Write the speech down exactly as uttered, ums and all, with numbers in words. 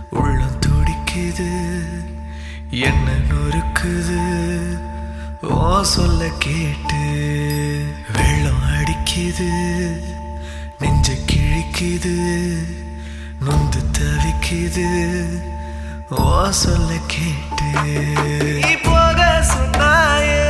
உள்ளம் துடிக்குது என்ன நொறுக்குது ஓ சொல்ல கேட்டு வெள்ளம் அடிக்குது நெஞ்ச கிழிக்குது நொந்து தவிக்குது ஓ சொல்ல கேட்டு நீ போக சொன்னாயே